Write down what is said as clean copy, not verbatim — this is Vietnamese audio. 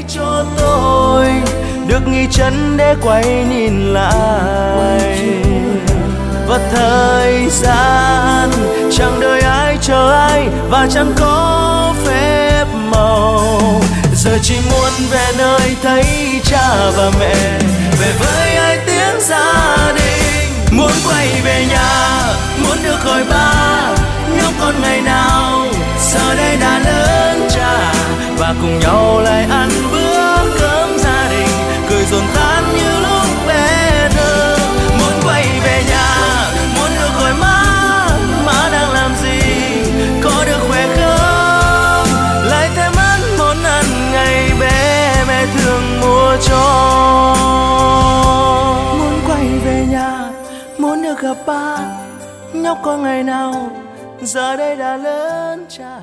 cho tôi được nghỉ chân để quay nhìn lại. Và thời gian chẳng đợi ai chờ ai, và chẳng có phép màu. Giờ chỉ muốn về nơi thấy cha và mẹ, về với ai tiếng gia đình. Muốn quay về nhà, muốn được hỏi ba nhóc con ngày nào, giờ đây đã lớn cha, và cùng nhau lại ăn bữa cơm gia đình, cười dồn tan như lúc bé thơ. Muốn quay về nhà, muốn được hỏi má đang làm gì, có được khỏe không, lại thêm ăn món ăn ngày bé mẹ thường mua cho. Muốn quay về nhà, muốn được gặp ba nhóc con ngày nào, giờ đây đã lớn cha,